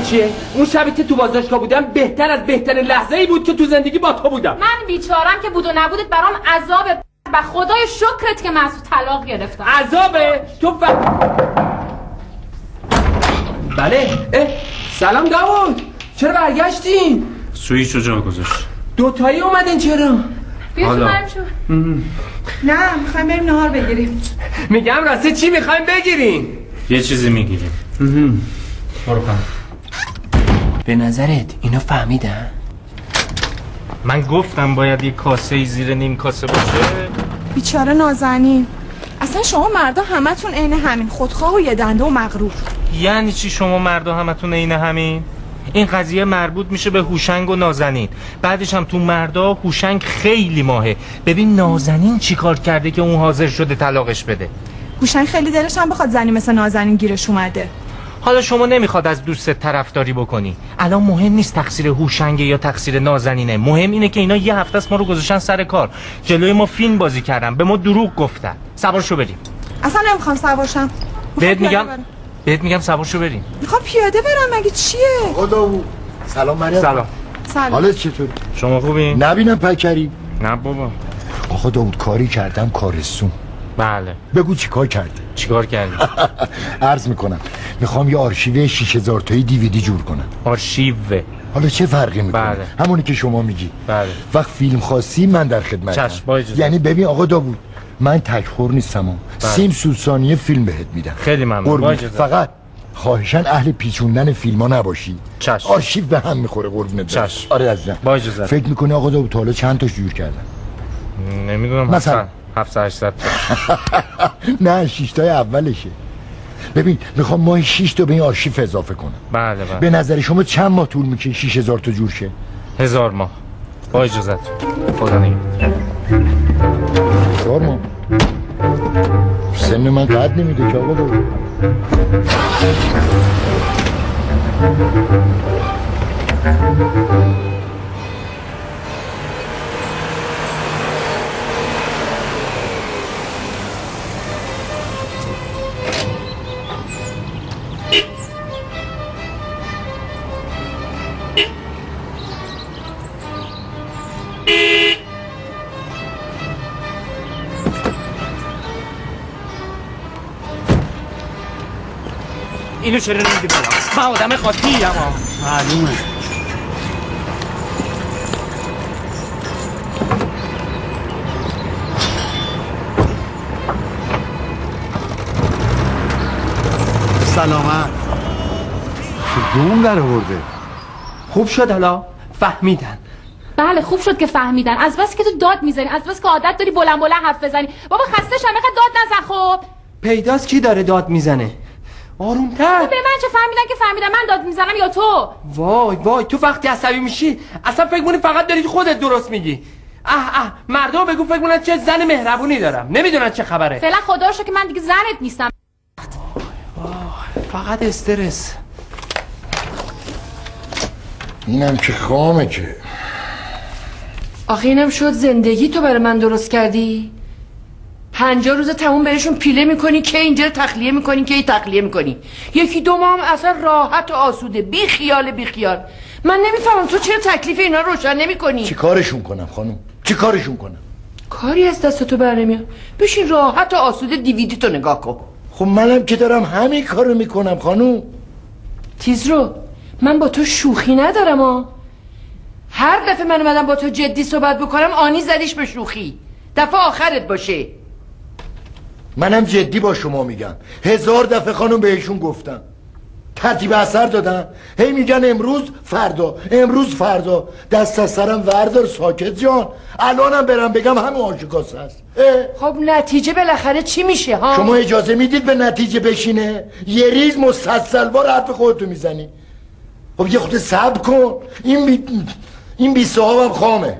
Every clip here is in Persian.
چیه؟ اون شبی که تو بازداشتگاه بودم بهتر از بهترین لحظه‌ای بود که تو زندگی با تو بودم. من بیچارم که بود و نبودت برام عذابه. و خدای شکرت که مسعود طلاق گرفتم. عذابه؟ تو بله. سلام داوود، چرا برگشتین؟ سویچو جا گذاشت. دوتایی اومدین چرا؟ بیا تو برم شو. نه میخوایم بریم نهار بگیریم. میگم راسته چی میخوایم بگیرین؟ یه چیزی میگیریم. برو خانم. به نظرت اینا فهمیدن؟ من گفتم باید یه کاسه زیر نیم کاسه باشه. بیچاره نازنین. اصلا شما مردا همتون عین همین، خودخواه و یه دنده و مغرور. یعنی چی شما مردا همتون عین همین؟ این قضیه مربوط میشه به هوشنگ و نازنین. بعدش هم تو مردا هوشنگ خیلی ماهه. ببین نازنین چی کار کرده که اون حاضر شده طلاقش بده. هوشنگ خیلی دلش هم بخواد زنی مثل نازنین گیرش اومده. حالا شما نمیخواد از دوستت طرفداری بکنی. الان مهم نیست تقصیر هوشنگه یا تقصیر نازنینه. مهم اینه که اینا یه هفته است ما رو گذاشتن سر کار. جلوی ما فیلم بازی کردن، به ما دروغ گفتن. سوارشو بریم. اصلا نمیخوام سوارشم. بهت میگم سوارشو بریم. میخوام پیاده برم. مگه چیه؟ آقا داوود سلام. مریم سلام. حالت چطور؟ شما خوبین؟ نبینم پکری. نه بابا. آقا داوود کاری کردم کارستون. بله. بگو چیکار کردی؟ چیکار کردی؟ عرض میکنم میخوام یه آرشیو 6000 تایی دیویدی جور کنم. آرشیو؟ حالا چه فرقی میکنه؟ بله. همونی که شما میگی. بله. وقت فیلم خواستی من در خدمتم. چشم با اجازه. یعنی ببین آقا داوود من تکخور نیستم. 30 ثانیه فیلم بهت میدم. خیلی ممنون. با اجازه. فقط خواهشاً اهل پیچوندن فیلم‌ها نباشی. چشم. آرشیو به هم میخوره قربونت. چشم. آره عزیزم. با اجازه. فکر میکنی آقا داوود حالا چند تاش جور کردن؟ نمیدونم. مثلا 700 تا. نه 6 تای اولشه. ببین میخوام ماهی 6 تا به این آرشیو اضافه کنم. بله. به نظر شما چند ماه طول میکشه 6000 تا جور شه؟ 1000 ماه. با اجازت. خدا نگهدار. 1000 ماه. سن من قد نمیده که آقا داوود. اینو چرا نمیدی بالا؟ من آدم خاطی ام. معلومه. سلامت. دوم در آورده. خوب شد حالا فهمیدن. بله خوب شد که فهمیدن. از بس که تو داد میزنی، از بس که عادت داری بلند بلند حرف بزنی. بابا خسته شدم، اینقدر داد نزن. خب پیداست کی داره داد میزنه. آرومتر. به من چه فهمیدن که فهمیدن من داد میزنم یا تو؟ وای تو وقتی عصبی میشی اصلا فکر کنی فقط داری خودت درست میگی. مردم بگو فکر کنن چه زن مهربونی دارم، نمیدونن چه خبره. فعلا خدا رو شکر که من دیگه زنت نیستم. فقط استرس. اینم که خامه که. آخه اینم شد زندگی تو برای من درست کردی؟ 50 روز تموم بهشون پیله میکنی که اینجا رو تخلیه میکنی که تخلیه میکنی. یکی دو ماه هم اصلا راحت و آسوده، بی خیال. من نمیفهمم تو چرا تکلیف اینا رو روشن نمیکنی؟ چی کارشون کنم خانم؟ چی کارشون کنم؟ کاری از دست تو بر نمیاد. بشین راحت و آسوده دیویدی تو نگاه کن. خب منم که دارم همین کارو میکنم خانم. تیزرو من با تو شوخی ندارم ها. هر دفعه من اومدم با تو جدی صحبت بکنم آنی زدیش به شوخی. دفعه آخرت باشه. منم جدی با شما میگم. 1000 دفعه خانم بهشون گفتم، ترتیب اثر دادن. هی میگن امروز فردا. دست از سرم وردار ساکت جان. الانم برم بگم همون آشکاسه است. خب نتیجه بالاخره چی میشه ها؟ شما اجازه میدید به نتیجه بشینه؟ یه ریز مسلسل بار حرف خودتو میزنی. خب یه خود صبر کن. این بی صاحبم خامه.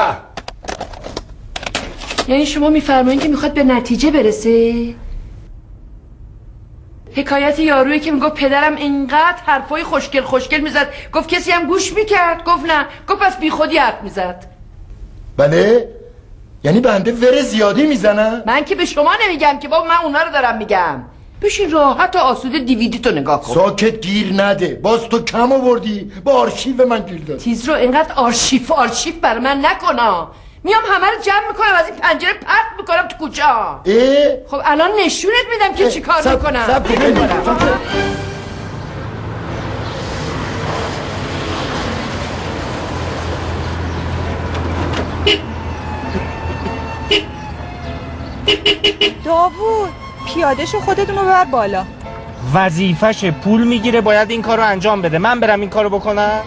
یعنی شما میفرمایین که میخواد به نتیجه برسه؟ حکایت یارویی که میگفت پدرم اینقدر حرفای خوشگل میزد، گفت کسی هم گوش میکرد؟ گفت نه، گفت پس بی خودی حرف میزد. بله؟ یعنی بنده ور زیادی میزنم؟ من که به شما نمیگم که بابا، من اونا رو دارم میگم. بشین راحت و آسوده دیویدی تو نگاه کن. ساکت، گیر نده. باز تو کم آوردی با آرشیو من گیر داد. تیز رو اینقدر آرشیف بر من نکنا. میام همه رو جمع میکنم از این پنجره پرت میکنم تو کوچه. خب الان نشونت میدم که چی کار میکنم. داوود پیادهشو خودتون رو ببر بالا. وظیفشه، پول میگیره، باید این کار رو انجام بده. من برم این کار رو بکنم؟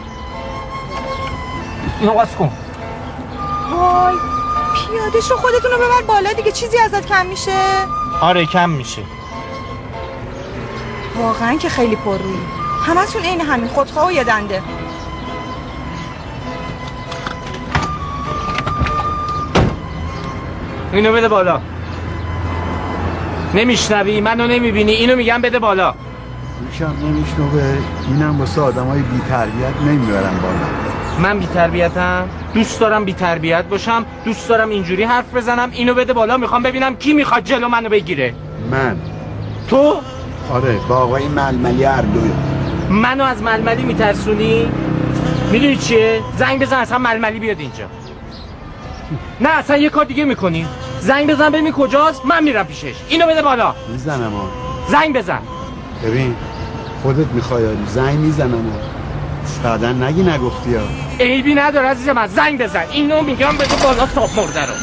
اینو قاس کن. وای پیادهشو خودتون رو ببر بالا دیگه، چیزی ازت کم میشه؟ آره کم میشه. واقعا که خیلی پررویی، همتون عین همین خودخواه و یه دنده. اینو بده بالا. نمیشنوی؟ منو نمیبینی؟ اینو میگم بده بالا. میشم نمیشنوه. اینم واسه آدمای بی تربیت نمیبرن بالا. من بی تربیتم؟ دوست دارم بی تربیت باشم، دوست دارم اینجوری حرف بزنم. اینو بده بالا. میخوام ببینم کی میخواد جلو منو بگیره. من. تو؟ آره با آقای ململی هر دوی. منو از ململی میترسونی؟ میدونی چیه؟ زنگ بزن اصلا ململی بیاد اینجا. نه اصلا یه کار دیگه میکنی. زنگ بزن ببین کجاست، من میرم پیشش. اینو بده بالا. میزنم زنگ بزن. ببین خودت میخوای زنگ میزنم بعدا نگی نگفتی ها. عیبی نداره عزیز من، زنگ بزن. اینو میگم بده بالا صاف مرده رو.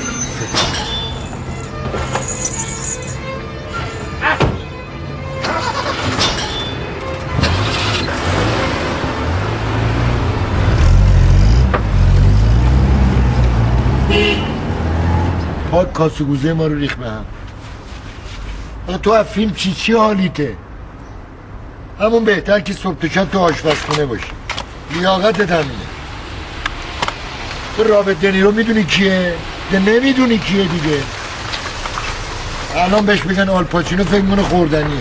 پاک کاسگوزه ما رو ریخ به هم. تو از فیلم چی حالیته؟ همون بهتر که صبح تا شب تو آشپزخونه باشی. لیاقتت همینه. تو رابرت دنیرو میدونی کیه؟ ده نمیدونی کیه دیگه. الان بهش بگن آلپاچینو فکر میکنه خوردنیه.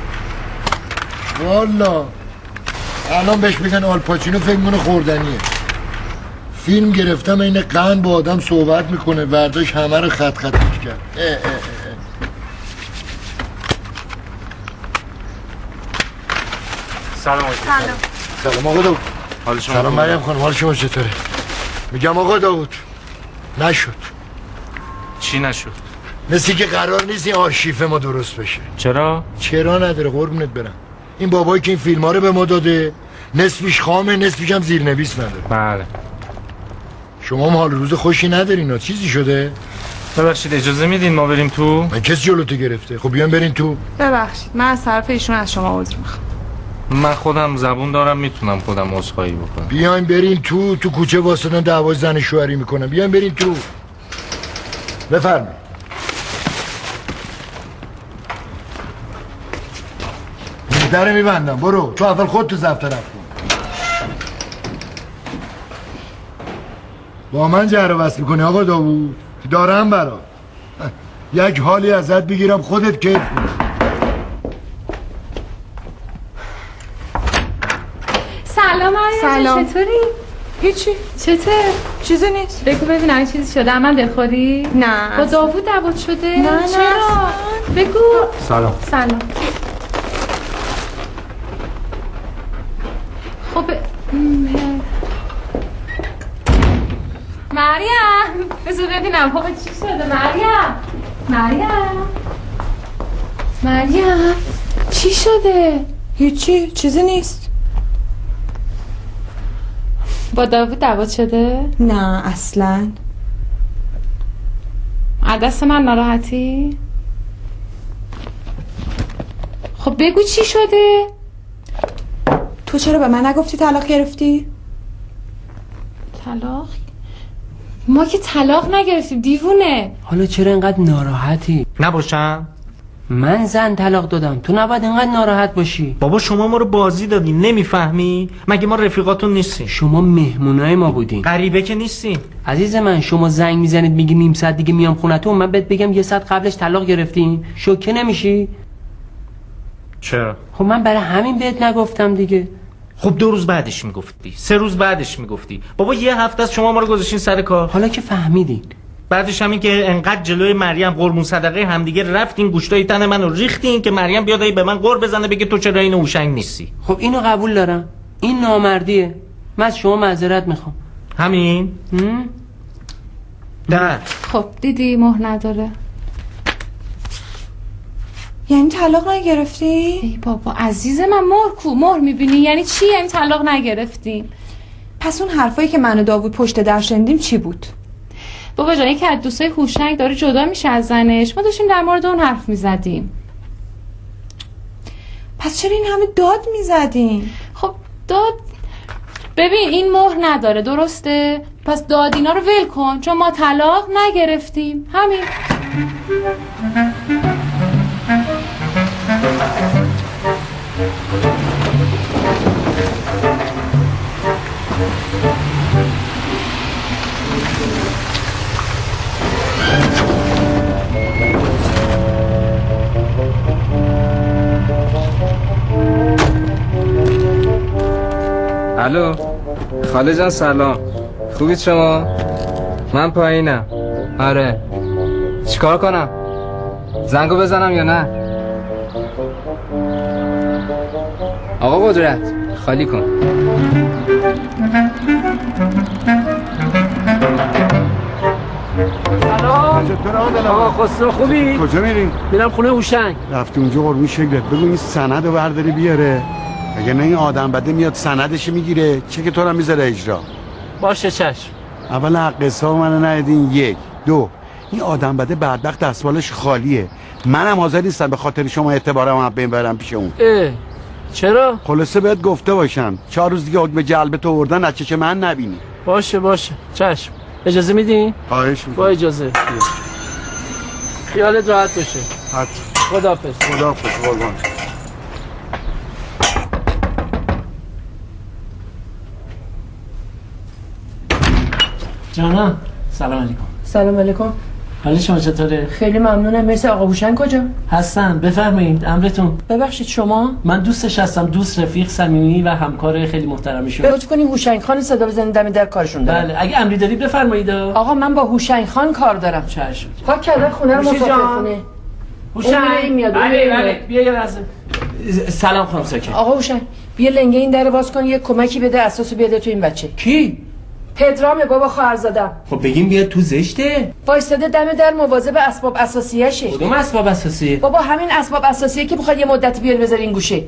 والا الان بهش بگن آلپاچینو فکر میکنه خوردنیه. فیلم گرفتم این قند با آدم صحبت میکنه، برداشت همه رو خط خطش کرد. سلام آقا داود. حال شما؟ سلام مریم خانم، حال شما چطوره؟ میگم آقا داود نشد. چی نشد؟ مثل که قرار نیست این آرشیف ما درست بشه. چرا نداره قربونت برم. این بابایی که این فیلم ها رو به ما داده نصفش خامه نصفش هم زیرنویس نداره. بله. شما هم حال روز خوشی ندارین. چیزی شده؟ ببخشید اجازه میدین ما بریم تو؟ من کسی جلوتو گرفته؟ خب بیان برین تو. ببخشید من از طرف ایشون از شما عذر میخوام. من خودم زبون دارم، میتونم خودم عذرخواهی بکنم. بیاین برین تو کوچه واسطن دعوای زن شوهری میکنن. بیاین برین تو. بفرمایید. در میبندم. برو تو اول خود تو ضبط رفت کن. با من جر و بحث میکنی آقا داوود؟ دارم برات یک حالی ازت بگیرم خودت کیف کنی. سلام سلام. چطوری؟ هیچی. چطور؟ چیزی نیست. بگو ببینم این چیزی شده. من دلخوری؟ نه. با داوود دعوا شده؟ نه چرا؟ بگو. سلام. خب مریم بذار ببینم بابا چی شده. مریم چی شده؟ هیچی. چیزی نیست. با داوود دعوا شده؟ نه اصلا. از دست من ناراحتی؟ خب بگو چی شده؟ تو چرا به من نگفتی طلاق گرفتی؟ طلاق؟ ما که طلاق نگرفتیم دیوونه. حالا چرا اینقدر ناراحتی؟ نباشم؟ من زن طلاق دادم، تو نباید اینقدر ناراحت باشی. بابا شما ما رو بازی دادین، نمیفهمی؟ مگه ما رفیقاتون نیستیم؟ شما مهمونای ما بودین. غریبه که نیستیم. عزیز من شما زنگ میزنید میگی نیم ساعت دیگه میام خونتون، من بهت بگم یه ساعت قبلش طلاق گرفتین، شوکه نمیشی؟ چرا؟ خب من برای همین بهت نگفتم دیگه. خب 2 روز بعدش میگفتی، 3 روز بعدش میگفتی. بابا یه هفته از شما ما رو گذاشتین سر کار. حالا که فهمیدین بعدش همین که انقدر جلوی مریم قربون صدقه همدیگه رفتین گوشتای تن منو ریختین که مریم بیاد به من قر بزنه بگه تو چرا این هوشنگ نیستی. خب اینو قبول دارم، این نامردیه، من از شما معذرت میخوام. همین؟ ده. خب دیدی مهر نداره. یعنی طلاق نگرفتی؟ ای بابا عزیز من، مهر میبینی یعنی چی؟ یعنی طلاق نگرفتیم. پس اون حرفایی که من و داوود پشت در شنیدیم چی بود؟ بابا جان یکی از دوستای هوشنگ داره جدا میشه از زنش، ما داشتیم در مورد اون حرف میزدیم. پس چرا این همه داد میزدین؟ خب داد، ببین این مهر نداره درسته؟ پس داد اینا رو ول کن چون ما طلاق نگرفتیم. همین. الو خاله جان سلام، خوبید شما؟ من پایینم. آره چیکار کنم؟ زنگو بزنم یا نه؟ آقا قدرت خالی کن. سلام. آقا خسرو خوبی؟ کجا میرین؟ میرم خونه هوشنگ. رفتی اونجا قربون شکلت، بگو این سند رو برداری بیاره. اگه نه این آدم بده میاد سندش میگیره چه که تو رو میذاره اجرا. باشه چشم. اول حق حساب منو ندین. 1 2 این آدم بده بدبخت دستمالش خالیه. منم حاضر نیستم به خاطر شما اعتبارم ببرم پیش اون. چرا؟ خلاصه بهت گفته باشم 4 روز دیگه حکم جلب تو آوردن از چش من نبینی. باشه چشم. اجازه میدین؟ خواهش میکنم. با اجازه. خیالت راحت باشه. خداحافظ. خداحافظ قربان. جانم سلام علیکم. سلام علیکم. حال شما چطوره؟ خیلی ممنونم. مرسی. آقا هوشنگ کجا هستن؟ بفرمایید امرتون. ببخشید شما؟ من دوستش هستم، دوست رفیق صمیمی و همکار خیلی محترمیشون. لطف کنین هوشنگ خان صدا بزنید دم در کارشون دارم. بله اگه امری دارید بفرمایید. آقا من با هوشنگ خان کار دارم. چشم. پاک کردن خونه رو مسافرخونه. هوشنگ میاد. بله بیا یه لحظه. سلام خانم ساکن. آقا هوشنگ بیا لنگه این در باز کن، یه کمکی بده اساسو بیاد تو این بچه. کی؟ پدرام بابا خواهرزادم. خب بگیم بیاد تو زشته. وایساده دم در مواظب اسباب اساسیه شه. کدوم اسباب اساسیه؟ بابا همین اسباب اساسیه که بخواد یه مدتی بیاری بذاری این گوشه.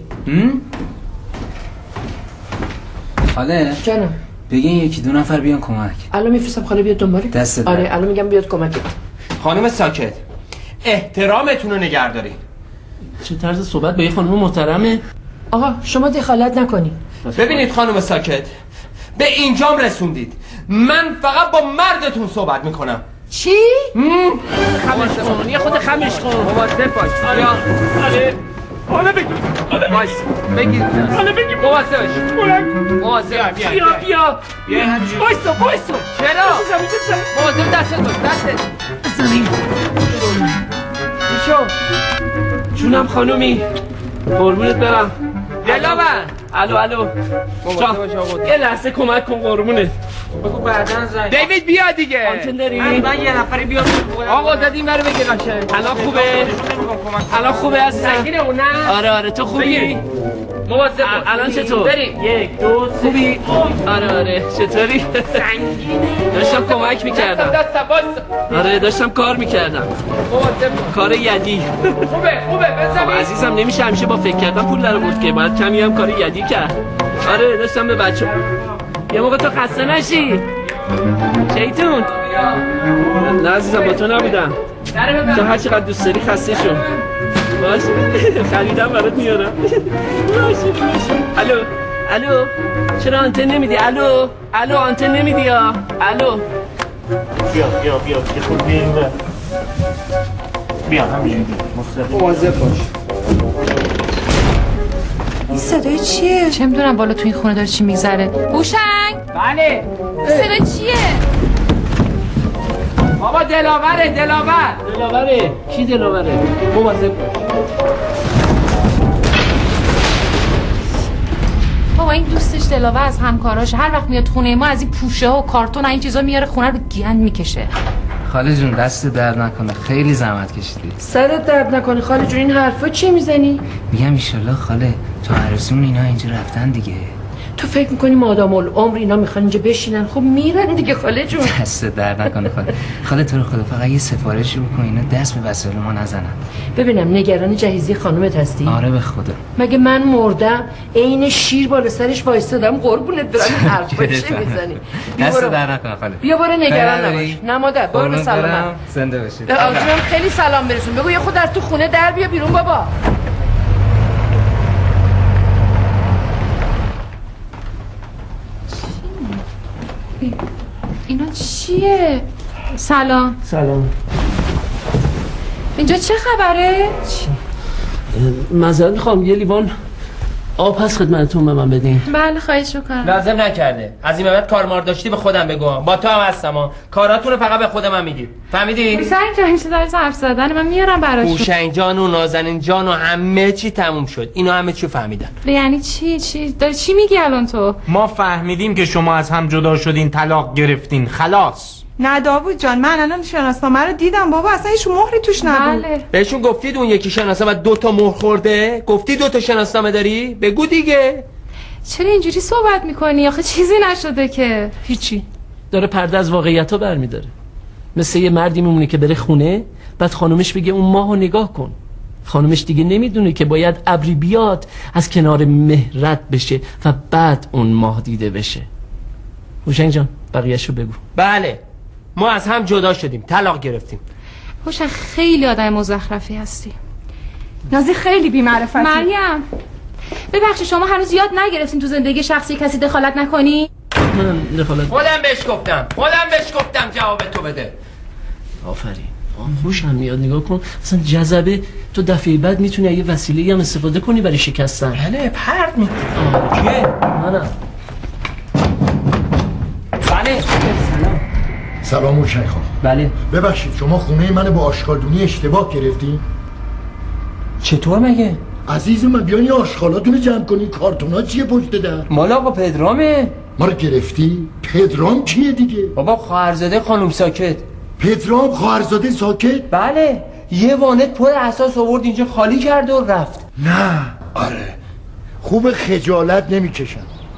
خاله جانم بگین 1-2 نفر بیان کمک. الان میفرستم خاله بیاد دنباله. دست آره الان میگم بیاد کمکت. خانم ساکت، احترامتون رو نگه دارین. چه طرز صحبت با یه خانم محترمه؟ آقا شما دخالت نکنید. ببینید خانم ساکت، به اینجام رسوندید، من فقط با مردتون صحبت میکنم. چی؟ خمش کن، یه خود خمش کن. مواظب باش. بیا. حالا بگیر. وایس. بگیر. حالا بگیر. مواظب باش. مواظب. بیا. وایسو. چرا؟ مواظب دستت باش. زمین. بیشو. جونم خانومی. قربونت برم. دلاور. الو. یه لحظه کمک کن قربونت. بگو بعدن زنگ. دیوید بیا دیگه. آنتن داری؟ من یه نفری بیام. آقا دادیم برو بگیر باشه. الان خوبه عزیزم. سنگینه اون نه؟ آره تو خوبی؟ مواظب الان چطور؟ بریم. 1 2 خوبی؟ آره چطوری؟ سنگینه. داشتم کمک میکردم. آره داشتم کار میکردم. کار یدی. خوبه بزنید. عزیزم نمیشه همیشه با فکر کردن پول در آورد که باید کمی هم کار یدی کرد. آره داشتم به بچه یه موقع تو خسته نشی شیطون. نه عزیزم با تو نبودم، تو هر چقدر دوست داری خسته شو. باشه خریدم برات میارم. باشه. الو چرا آنتن نمیدی؟ الو آنتن نمیدی یا؟ الو بیا یه خود بیا همینجوری مواظب باش. این صدای چیه؟ چه میدونم بالا تو این خونه داره چی میگذره. هوشنگ. بله. صدا چیه؟ بابا دلاوره. کی دلاوره؟ مواظب باش. بابا این دوستش دلاور از همکاراش هر وقت میاد خونه ما از این پوشه ها و کارتون و این چیزا میاره خونه رو گند میکشه. خاله جون دست درد نکنه، خیلی زحمت کشیدی. سرت درد نکنه خاله جون. این حرفا چی میزنی؟ میگم ایشالله خاله تا عروسیمون اینا اینجا رفتن دیگه. تو فکر میکنی مادام العمر اینا میخوان اینجا بشینن؟ خب میرن دیگه خاله جون. دست درد نکنه خاله. خاله تو رو خدا فقط یه سفارشی بکن اینا دست به وسایل ما نزنن. ببینم نگران جهیزی خانومت هستی؟ آره به خدا. مگه من مردم عین شیر بالا سرش وایسادم قربونت برم. این حرفا چی میزنی؟ دست درد نکنه خاله. بیا برو نگران نباش. نه مادر برو به سلامت. زنده باشید. به آقام خیلی سلام برسون. بگو یه خود از تو خونه در بیا بیرون بابا. اینا چیه؟ سلام. سلام. اینجا چه خبره؟ معذرت میخوام یه لیوان آب هست خدمتتون به من بدین؟ بله خواهش میکنم. لازم نکرده. از این بعد کارمار داشتی به خودم بگو. با تو هم هستم. کاراتون رو فقط به خودم من میگید. فهمیدی؟ هوشنگ جان این چیزا حرف زدن من میارم براشون. هوشنگ جان و نازنین جان و همه چی تموم شد. اینا همه چی فهمیدن. یعنی چی داری چی میگی الان تو؟ ما فهمیدیم که شما از هم جدا شدین، طلاق گرفتین، خلاص. نه داوود جان من الان شناسنامه رو دیدم بابا، اصلا هیچ مهری توش نبود. بله. بهشون گفتید اون یکی شناسنامه 2 تا مهر خورده؟ گفتی 2 تا شناسنامه داری؟ بگو دیگه. چرا اینجوری صحبت میکنی؟ آخه چیزی نشده که. هیچی. داره پرده از واقعیت‌ها برمی‌داره. مثل یه مردی میمونه که بره خونه بعد خانومش بگه اون ماهو نگاه کن. خانومش دیگه نمیدونه که باید ابری بیاد از کنار مه رد بشه و بعد اون ماه دیده بشه. هوشنگ جان بقیه‌شو بگو. بله. ما از هم جدا شدیم، طلاق گرفتیم. هوشنگ خیلی آدم مزخرفی هستی. نازی خیلی بی‌معرفتی. مریم ببخشید شما هنوز یاد نگرفتین تو زندگی شخصی کسی دخالت نکنی؟ من دخالت خودم بهش گفتم جواب تو بده. آفرین. خوشم میاد. نگاه کن اصلا جذبه. تو دفعه بعد میتونی یه وسیله‌ای هم استفاده کنی برای شکستن. بله پرد میکنی. کیه؟ منم. بله. سلام هوشنگ خان. بله. ببخشید شما خونه من با آشغالدونی اشتباه گرفتین؟ چطور مگه؟ عزیز من بیانی آشغالاتونو جمع کنی. کارتونا چیه پشت در؟ مال آقا پدرامه. ما رو گرفتی؟ پدرام کیه دیگه؟ بابا خواهرزاده خانم ساکت. پدرام خواهرزاده ساکت؟ بله. یه وانت پر اساس آورد اینجا خالی کرد و رفت. نه. آره خوب خجالت نمیکشن.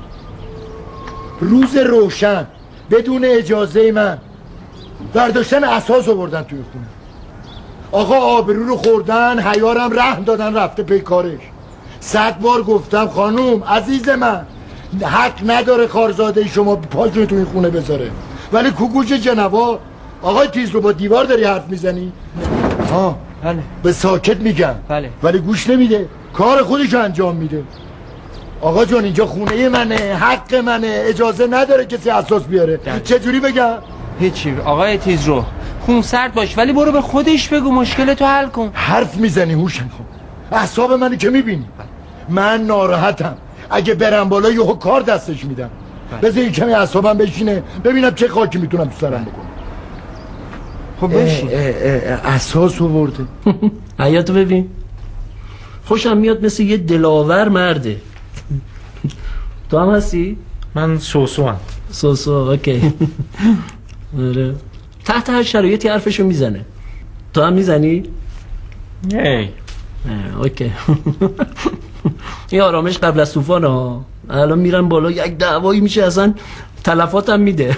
روز روشن بدون اجازه من برداشتن اساس آوردن توی خونه. آقا آبرو رو خوردن، حیارم رحم دادن رفته پی کارش. 100 بار گفتم خانوم عزیز من حق نداره خارزاده شما پاشونو توی خونه بذاره، ولی کوکوش جنوا. آقای تیز رو با دیوار داری حرف میزنی؟ ها بله. به ساکت میگم. بله. ولی گوش نمیده، کار خودشو انجام میده. آقا جان اینجا خونه منه، حق منه، اجازه نداره کسی اساس بیاره. چجوری بگم؟ هیچی آقای تیز رو خون سرد باش، ولی برو به خودش بگو مشکلتو حل کن. حرف میزنی هوشنگ خان؟ اعصاب منو که میبینی؟ من ناراحتم. اگه برم بالا یهو کار دستش میدم. بذار این کمی اعصابم بشینه ببینم چه خاکی میتونم تو سرم بکنم. خب بشین. اساس آورده. حیاتو ببین. خوشم میاد مثل یه دلاور مرده. تو هم هستی؟ من سوسو هم. سوسو اوکی. آره. تحت هر شرایطی حرفشو میزنه. تو هم میزنی؟ هی اوکی. این آرامش قبل از طوفان ها. الان میرم بالا یک دعوایی میشه اصلا تلفاتم میده.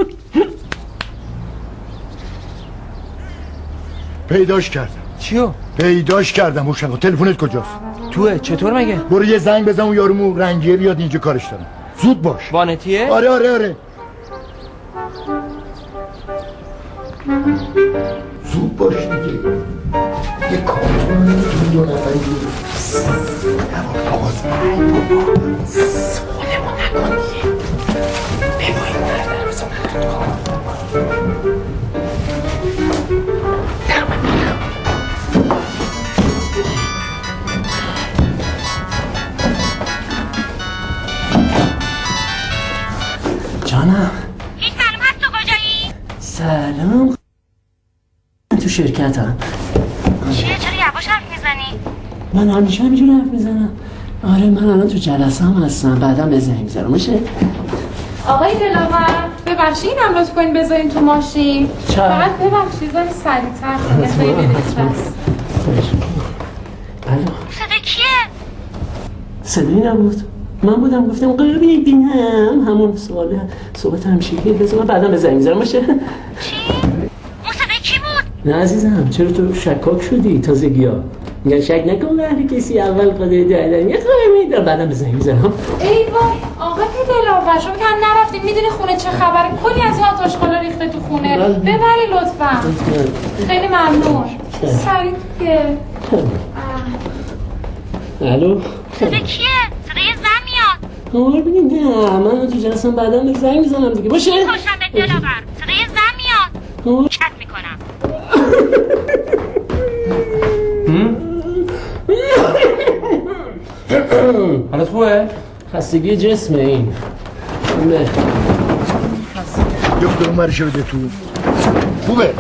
پیداش کردم. چیو؟ پیداش کردم هوشنگ. تلفنت کجاست؟ توه. چطور مگه؟ برو یه زنگ بزن اون یارو رنگیه بیاد اینجا کارش دارم. زود باش. وانتیه؟ آره زود باش دیگه. یه کارتون میتونی 2 نفری آقاز سولمون نکن دیگه. بگو این مردن روزو جانم. هیچ سلام هست تو کجایی؟ سلام. تو شرکتم. چیه چرا یواش حرف میزنی؟ من همیشه همینجور حرف میزنم. آره من الان تو جلسه هم هستم. بعدم به زنگ میزنم. میشه؟ آقای دلاور ببخشید اینم لطف کنین بذارین تو ماشین. فقط ببخشید زنی سریع‌تر کنین خیلی بس. صدا کیه؟ صدایی نبود. من بودم گفتم قربیدینم همون سوال صحبت همشیگی بذار من بعدم به زنگ می‌زنم باشه. چی؟ اون صدا کی بود؟ نه عزیزم چرا تو شکاک شدی تازگی‌ها؟ یا شک نکن هر کسی اول قضیه دادن یه خواهی میدار بعدم به زنگ می‌زنم. ای وای آقای دلاور شما که نرفتیم میدونی خونه چه خبره؟ کلی از این آتش‌خالا ریخته تو خونه. ببری لطفا. خیلی ممنون. سریع دیگه. الو صدا کیه؟ صدای زن میاد. ببینید نه من تو جلسم بعدم به زنگ می‌زنم دیگه باشه. خوشم به دلاور. صدای زن میاد. چت میکنم. حالت خوبه؟ خستگی جسمه این. نه. دکتر مرشه بده تو. خوبه.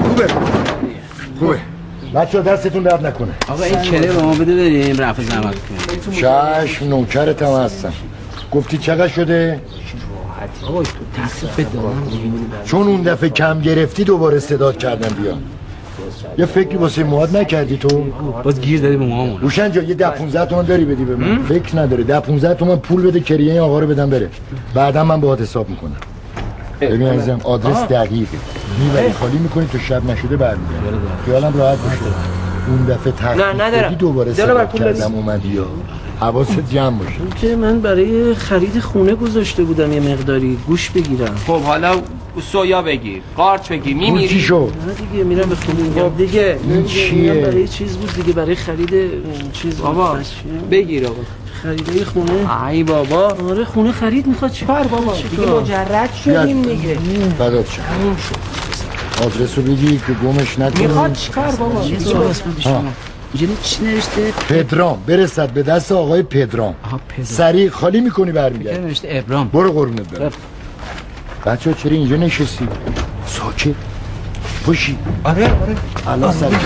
بچه دستتون درد نکنه. آقا این کره به ما بده بریم رفع زحمت کنیم. چشم نوکرت هم هستم. گفتی چقدر شده؟ آقا تو دست بدارم چون اون دفعه کم گرفتی دوباره استعداد کردم بیا. یه فکری واسه مواد نکردی تو؟ باز گیر دادی به موامون. روشن جان یه 10-15 تومن داری بدی به من. فکر نداره 10-15 تومن پول بده کریه این آقا رو بدم بره. بعدا من باهات حساب میکنم. ببین عزیزم آدرس دقیقه. میبری خالی میکنی تو شب نشده برمیگردی. خیالم راحت باشه. اون دفعه تحقیق دوباره استعداد کردم اومدی یا حواست جمع باشه. که من برای خرید خونه گذاشته بودم یه مقداری گوش بگیرم. خب حالا سویا بگیر قارچ بگیر میمیری. چی شد؟ نه دیگه میرم به خونه میگم دیگه. این چیه؟ برای چیز بود دیگه برای خرید چیز بابا بگیر آقا خریدای خونه. ای بابا آره خونه خرید میخواد چیکار بابا دیگه مجرد شدیم دیگه. فدات شم. آدرس رو بگی که گمش نکنی. میخواد چیکار بابا؟ اینجا چی نوشته؟ پدرام برسد به دست آقای پدرام. سریع خالی میکنی برمیگردی. فکر نوشته ابرام. برو قربونت برم. بچه‌ها چرا اینجا نشستی؟ ساکت باشی. آره الان سر کله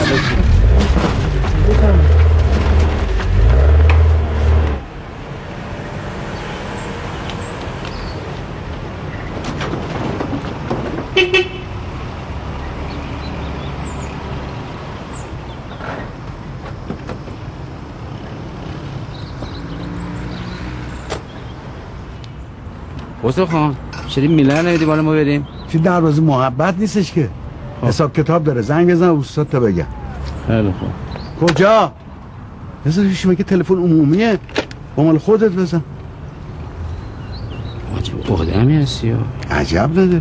حسین خان چرا میلر نمیدی بالا ما بریم؟ چی دروازه محبت نیستش که حساب کتاب داره زنگ بزن استاد تا بگم. خیلی خوب. کجا؟ بذار شما که تلفن عمومیه با مال خودت بزن. عجب آدمی هستی یا عجب نداره.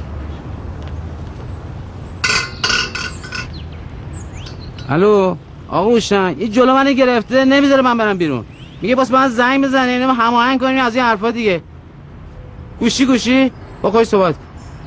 الو آقا هوشنگ این جلو منو گرفته نمیذاره من برم بیرون. میگه باز من زنگ بزنه اینو هماهنگ کنیم از این حرفا دیگه. گوشی با خودش صحبت.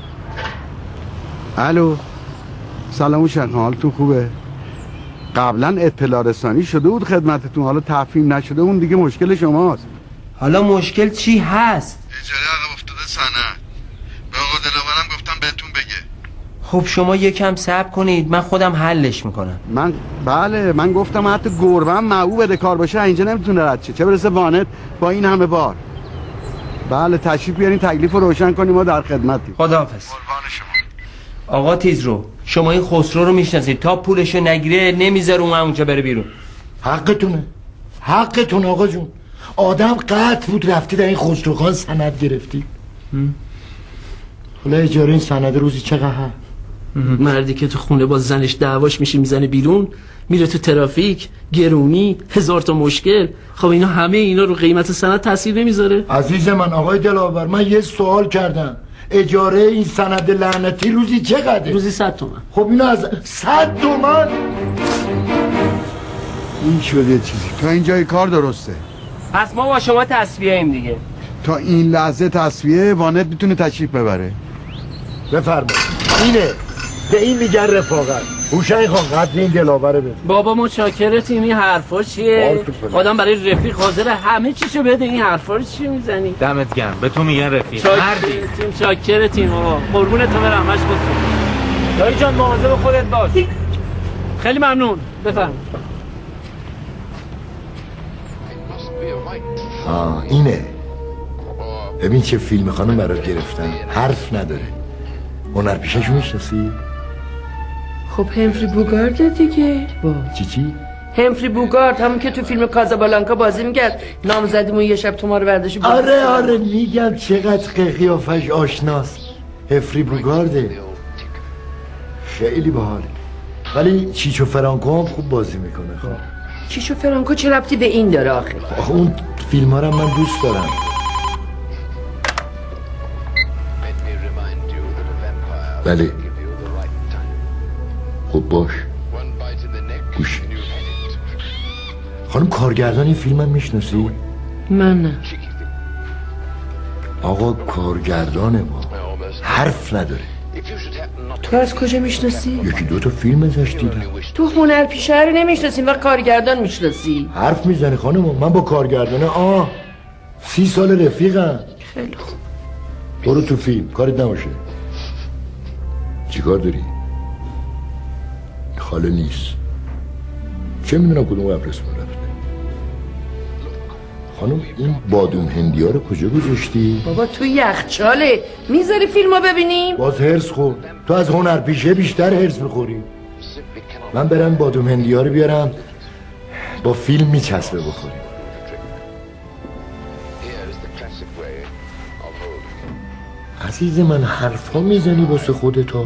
الو سلام هوشنگ حالتون خوبه؟ قبلا اطلاع رسانی شده بود خدمتتون حالا تفهیم نشده اون دیگه مشکل شماست. حالا مشکل چی هست؟ اجاره عقب افتاده سند. به آقا دلاورم گفتم بهتون بگه. خب شما یکم صبر کنید من خودم حلش میکنم. من گفتم حتی گربه معو بده کار باشه اینجا نمیتونه رد شه چه برسه وانت با این همه بار. بله تشریف بیارین تکلیف رو روشن کنیم ما در خدمتیم. خداحافظ. آقا تیزرو شما این خسرو رو میشناسید تا پولشو نگیره نمیذاره اونجا بره بیرون. حقتونه آقا جون. آدم قطع بود رفتی در این خسروخان سند گرفتی. حالا اجاره این سند روزی چقدر؟ مردی که تو خونه با زنش دعواش میشه میزنه بیرون میره تو ترافیک گرونی 1000 تا مشکل. خب اینا همه اینا رو قیمت سند تاثیر نمیذاره؟ عزیز من آقای دلاور من یه سوال کردم اجاره این سند لعنتی روزی چقدره؟ روزی 100 تومن. خب اینو از 100 تومن این شده چیزی تا اینجای کار درسته. پس ما با شما تصفیه ایم دیگه. تا این لحظه تصفیه وانت میتونه تشریف ببره. بفرمایید اینه به این میگن رفاقت. هوشنگ خان قدر این دلاوره بده. بابا متشکرتیم این حرفا چیه؟ آدم برای رفیق حاضر همه چیشو بده این حرفا رو چی میزنی؟ دمت گرم به تو میگن رفیق. شاکرتیم آقا قربون تو برم مش بود. دایی جان مواظب خودت باش. خیلی ممنون بفرم. اینه ببین چه فیلم خانم برات گرفتن، حرف نداره. هنرپیشه‌شو میشناسی؟ خب همفری بوگارد دیگه. چی؟ همفری بوگارد، همون که تو فیلم کازابلانکا بازی میکرد، نامزدیمون یه شب تو ما رو برداشت. آره میگم چقدر قیافش آشناست. همفری بوگارده، خیلی باحاله. ولی چیچو فرانکو هم خوب بازی میکنه. خب چیچو فرانکو چه ربطی به این داره آخه؟ اون فیلم ها رو من دوست دارم. بله خب باش گوش. خانم کارگردان این فیلم هم میشناسی؟ من نه. آقا کارگردانه با حرف نداره. تو از کجا میشناسی؟ یکی دو تا فیلم ازش دیدم. تو هنرپیشه رو نمیشناسی و کارگردان میشناسی؟ حرف میزنی خانم. من با کارگردانه 30 سال رفیقم. خیلی خوب برو تو فیلم، کارت نباشه. چی کار داری؟ خاله نیست، چه میدونم کدوم قبرستون رفته. خانم این بادوم هندی ها رو کجا گذاشتی؟ بابا تو یخچاله، میذاری فیلمو ببینیم؟ باز هرس خور. تو از هنرپیشه بیشتر هرس میخوری. من برم بادوم هندی ها رو بیارم با فیلم میچسبه بخوریم. عزیز من حرفا میزنی واسه خودتا.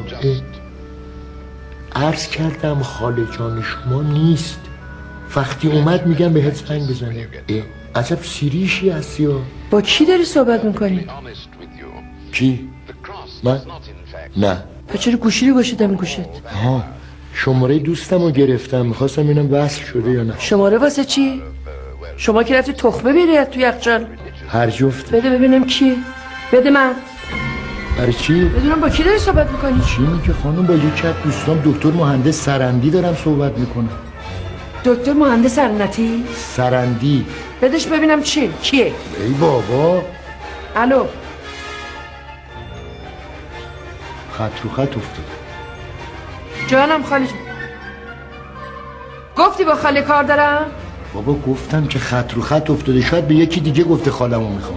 عرض کردم خاله جان شما نیست، وقتی اومد میگم بهت زنگ بزنه. عجب سیریشی هستی ها. با کی داری صحبت میکنی؟ کی؟ من؟ نه. تو چرا گوشی رو گوشیدم گوشت؟ شماره دوستم رو گرفتم، میخواستم ببینم وصل شده یا نه. شماره واسه چی؟ شما که رفتی تخمه بیاری تو یخچال. هر جفت. بده ببینم کی؟ بده من. برای چی؟ بدونم با کی داری صحبت میکنی؟ چی میگه خانم؟ با یکی از دوستام دکتر مهندس سرندی دارم صحبت میکنم. دکتر مهندس سرنتی؟ سرندی. بدش ببینم چی؟ کیه؟ ای بابا. الو. خط رو خط افتاد. جانم خاله جان. گفتی با خاله کار دارم؟ بابا گفتم که خط رو خط افتاده، شاید به یکی دیگه گفته خالمو میخوام.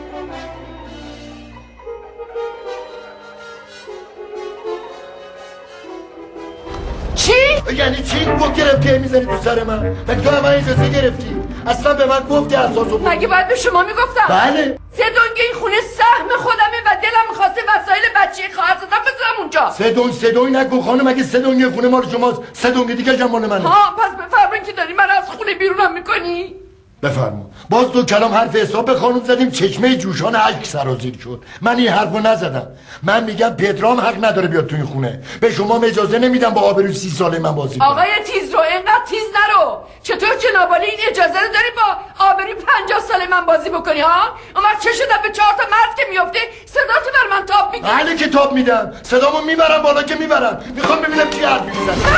چی؟ یعنی چی؟ گفت گرفتی میزنی تو سر من؟ مگه تو هم اجازه گرفتی؟ اصلا به من گفتی اساسو بود. مگه باید به شما میگفتم؟ بله. 3 دنگ این خونه سهم خودمه و دلم میخواسته وسایل بچه خواهر زدم بذارم اونجا. 3 دنگ نگو خانم، مگه 3 دنگ خونه مال شماست؟ 3 دنگ دیگه جمع مال منه. پس بفرمایید که داری من از خونه بیرونم میکنی؟ بفرما. باز 2 کلام حرف حساب به خانم زدیم، چشمه جوشان اشک سرازیر شد. من این حرفو نزدم. من میگم پدرام حق نداره بیاد تو این خونه. به شما اجازه نمیدم با آبروی 30 ساله من بازی کنی. آقای تیز رو اینقدر تیز نرو. چطور جنابالی این اجازه رو داری با آبروی 50 ساله من بازی بکنی ها؟ اون وقت چه شدم به 4 تا مرد که میفته صداتو بر من تاب میگی؟ بله که تاب میدم. صدامو میبرم بالا که میبرم. میخوام ببینم چی حرفی میزنه.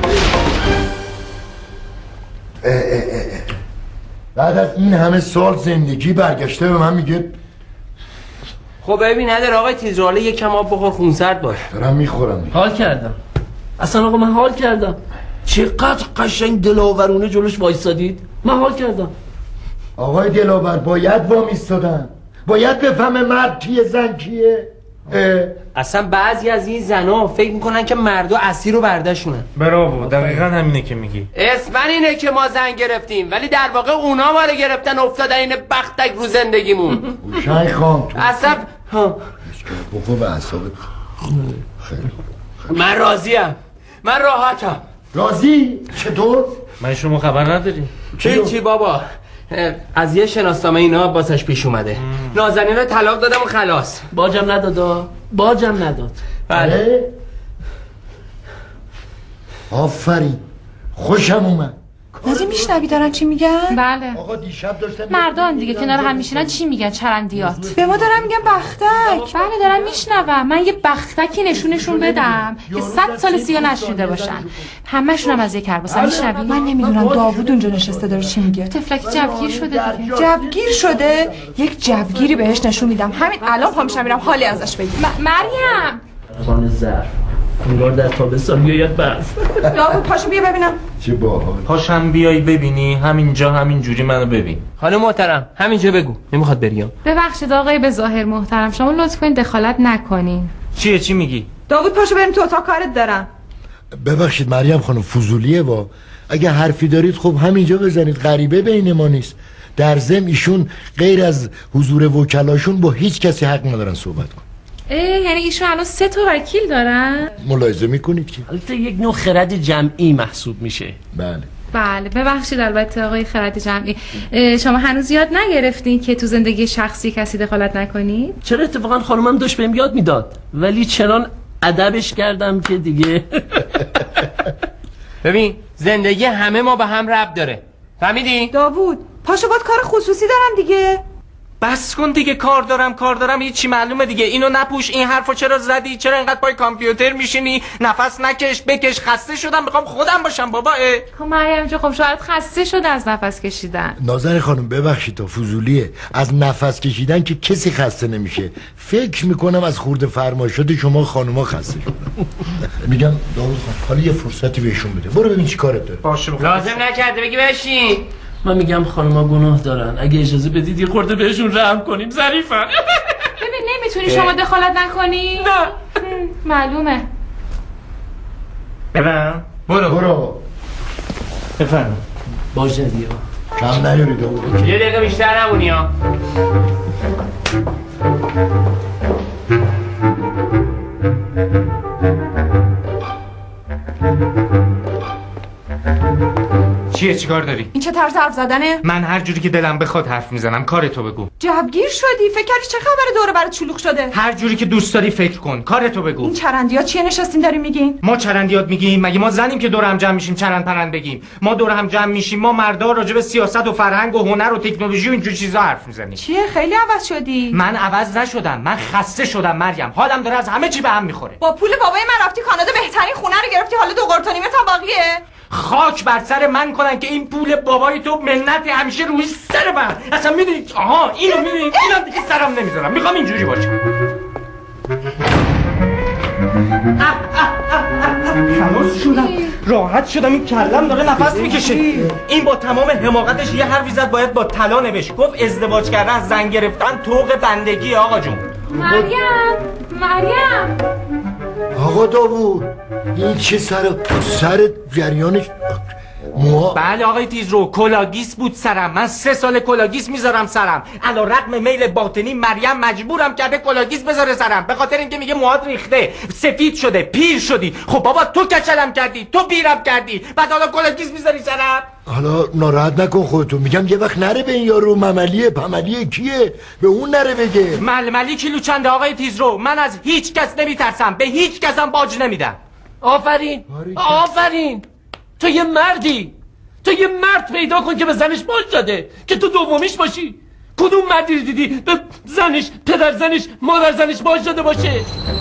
بعد از این همه سال زندگی برگشته به من میگه. خب ببین نداره آقای تیزراله یکم آب بخور خونسرد باش. دارم میخورم. حال کردم. اصلا آقا من حال کردم. چقدر قشنگ دلاورونه جلوش وایسادید. من حال کردم. آقای دلاور باید وامیستادن. باید بفهمه مرد کیه زن کیه. اصلا بعضی از این زنا فکر میکنن که مردا اسیر رو برداشتونن. براو، دقیقاً همینه که میگی. اسم اینه که ما زن گرفتیم ولی در واقع اونا ما رو گرفتن افتادن این بختک رو زندگیمون. شای خان اصلا بخور به اعصابت. خیلی من راضیم. من راحتم. راضی؟ چطور؟ من شما خبر نداری؟ چی بابا؟ از یه شناسنامه اینا باسش پیش اومده. نازنین رو طلاق دادم و خلاص. باجم نداد. باجم نداد. بله. آفرین. خوشم اومد. نازی میشنوی دارن چی میگن؟ بله. آقا دیشب داشتم مردان دیگه کنار هم میشینن چی میگن چرندیات؟ به ما دارن میگن بختک. بله دارن میشنوم. من یه بختکی نشونشون بدم که 100 سال سیا نشنیده باشن. همشون هم از یک کرباسن. میشنوی؟ من نمیدونم داوود اونجا نشسته داره چی میگه. تفلکی جوگیر شده دیگه. جوگیر شده؟ یک جوگیری بهش نشون میدم. همین الان پا میشم میرم حالی ازش بگیر. مریم خانه ظرف انگار در تابستان میاد برف. داوود پاشو بیا ببینم. چه باحال. پاشم بیای ببینی همینجا همینجوری منو ببین. خانم محترم همینجا بگو، نمیخواد بریام. ببخشید آقای به ظاهر محترم، شما لطف کنید دخالت نکنین. چی میگی؟ داوود پاشو بریم تو اتاق، کارت دارم. ببخشید مریم خانم فضولیه وا. اگه حرفی دارید خب همینجا بزنید، غریبه بین ما نیست. در ضمن ایشون غیر از حضور وکلاشون با هیچ کسی حق ندارن صحبت کنن. یعنی ایشون الان 3 تا وکیل دارن؟ ملاحظه میکنید که البته یک نوع خرد جمعی محسوب میشه. بله ببخشید البته آقای خرد جمعی، شما هنوز یاد نگرفتین که تو زندگی شخصی کسی دخالت نکنید؟ چرا اتفاقا خانومم داشت بهم یاد میداد، ولی چنان ادبش کردم که دیگه. ببین زندگی همه ما به هم ربط داره، فهمیدی؟ داوود پاشو، باید کار خصوصی دارم دیگه. بس کن دیگه، کار دارم هیچی معلومه دیگه. اینو نپوش، این حرفو چرا زدی؟ چرا اینقدر پای کامپیوتر میشینی؟ نفس نکش بکش. خسته شدم میخوام خودم باشم بابا. خب مریم جو، خب شاید خسته شده از نفس کشیدن. نازن خانم ببخشید تا فضولیه، از نفس کشیدن که کسی خسته نمیشه. فکر میکنم از خورده فرمایشات شما خانوما خسته شدن. میگم داوود خان حالا یه فرصتی بهشون بده، برو ببین چی کارت داره. باشه لازم نکرده بگی بشین. من میگم خانوما گناه دارن، اگه اجازه بدید یه خورده بهشون رحم کنیم. ظریفن. ببین نمیتونی شما دخالت نکنی؟ نه معلومه. برم برو بفرم. باشه دیگه کم نیاری داوود. یه دقیقه بیشتر نمونی ها. چیکار داری؟ این چه طرز حرف زدنه؟ من هر جوری که دلم بخواد حرف میزنم، کارتو بگو. جوگیر شدی؟ فکر کردی چه خبره دوره برات شلوغ شده؟ هر جوری که دوست داری فکر کن، کارتو بگو. این چرندیات چیه نشستین دارین میگین؟ ما چرندیات میگیم؟ مگه ما زنیم که دور هم جمع میشیم چرند پرند بگیم؟ ما دور هم جمع میشیم، ما مردا راجع به سیاست و فرهنگ و هنر و تکنولوژی و اینجور چیزا حرف میزنیم. چیه خیلی عوض شدی؟ من عوض نشدم، من خسته شدم مریم. حالم داره از همه چی به هم میخوره. با پول بابای من رفتی کانادا، بهترین خونه رو گرفتی، حالا 2 قرت و نیمه تا باقیه. خاک بر سر من کنن که این پول بابای تو منت همیشه روی سر من. اصلا میدونی آها اینو میدونی، اینم دیگه سرم نمیذارم، میخوام اینجوری باشه. خلاص شدم، راحت شدم. این کلم داره نفس میکشه. این با تمام حماقتش یه حرفی زد باید با طلا نوشت. گفت ازدواج کردن از زن گرفتن طوق بندگی. آقا جون مریم آقا داوود این چه سر جریانش موها؟ بله آقای تیزرو، کلاگیس بود سرم. من 3 سال کلاگیس میذارم سرم. علی رغم میل باطنی مریم مجبورم کرده کلاگیس بذاره سرم، به خاطر اینکه میگه موهات ریخته، سفید شده، پیر شدی. خب بابا تو کچلم کردی، تو پیرم کردی، بعد حالا کلاگیس میذاری سرم. حالا ناراحت نکن خودتو، میگم یه وقت نره به این یارو. مملیه پملیه کیه؟ به اون نره بگه. ململی کیلو چنده آقای تیزرو؟ من از هیچ کس نمیترسم، به هیچ کسم باج نمیدم. آفرین آفرین. تو یه مردی، تو یه مرد پیدا کن که به زنش باج داده که تو دومیش باشی. کدوم مردی دیدی به زنش، پدر زنش، مادر زنش باج داده باشه؟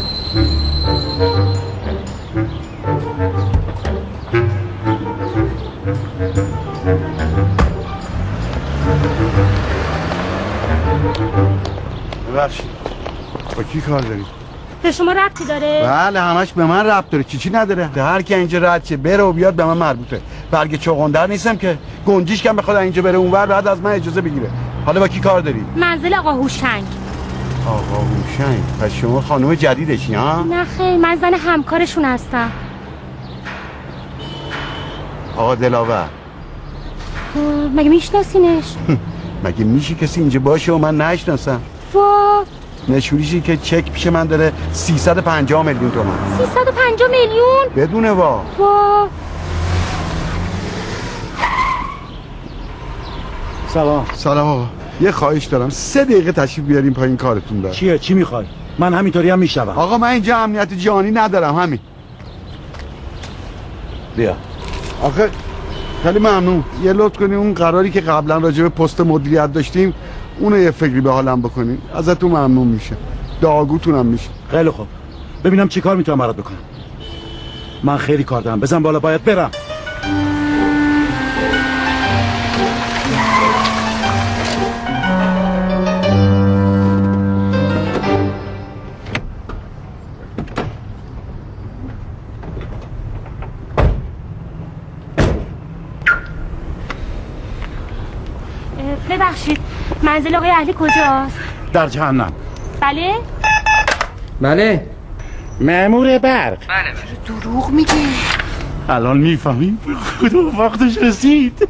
ببخشید با کی کار داری؟ به شما ربطی داره؟ بله همش به من ربط داره. چی نداره؟ هر کی اینجا رد شه بره و بیاد به من مربوطه. برگ چغندر نیستم که گنجیش کم بخواد اینجا بره اونور بعد از من اجازه بگیره. حالا با کی کار داری؟ منزل آقا هوشنگ. آقا هوشنگ؟ پس شما خانم جدیدشی ها؟ نه خیر، من زن همکارشون هستم. آقا دلاور. مگه میشناسینش؟ مگه میشه کسی اینجا باشه و من نشناسم؟ وا نشونیشی که چک پیش من داره 350 میلیون تومان. 350 میلیون؟ بدونه وا سلام آقا. یه خواهش دارم 3 دقیقه تشریف بیاریم پایین کارتون داره. چیه؟ چی میخوای؟ من همینطوری هم میشنوم. آقا من اینجا امنیت جانی ندارم همین. بیا. آخه خیلی ممنون. یه لطف کنی اون قراری که قبلا راجع به پست مدیریت داشتیم اونو یه فکری به حالم بکنین. ازتون ممنون میشه. دعاگوتونم میشه. خیلی خوب. ببینم چی کار میتونم برات بکنم. من خیلی کار دارم. بزن بالا، باید برم. ببخشید منزل آقای اهلی کجاست؟ در جهنم. بله؟ بله مأمور برق. دروغ میگه. الان میفهمیم خدا وقتش رسید.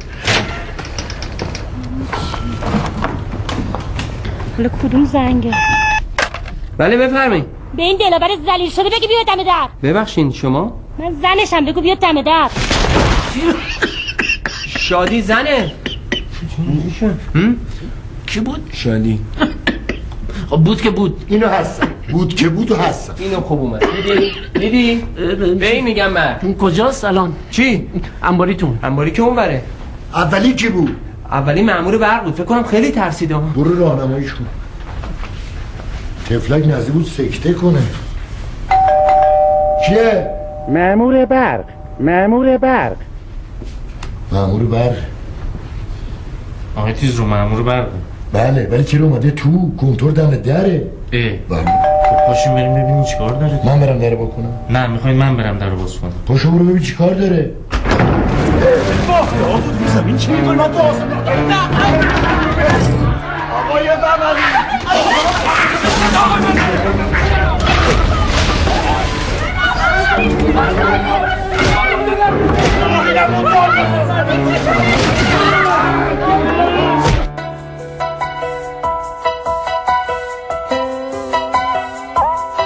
حالا کدوم زنگه؟ بله بفرمایید. به این دلاور ذلیل شده بگی بیاد دم در. ببخشین شما؟ من زنشم، بگو بیاد دم در. شادی زنه. کی بود؟ شادی. خب بود که بود. اینو هستم. بود که بود و هستم. اینو خوب اومد. دیدی؟ به این میگم من. اون کجاست الان؟ چی؟ انباریتون. انباری که اون بره. اولی کی بود؟ اولی مأمور برق بود. فکر کنم خیلی ترسیدم. برو راهنماییش کن. تفلک نزدیک بود سکته کنه. کیه؟ مأمور برق. مأمور برق. مأمور برق. آقای تیز رو مأمور برق. بله ولی چرا اومده تو؟ کنتور دم دره. بله. خب پاشیم بریم ببینیم چیکار داره. من برم در بکنم. نه میخواین من برم در باز کنم. پاشو برو ببین چیکار داره. زمین چی میکنی؟ من تو آقای بمالی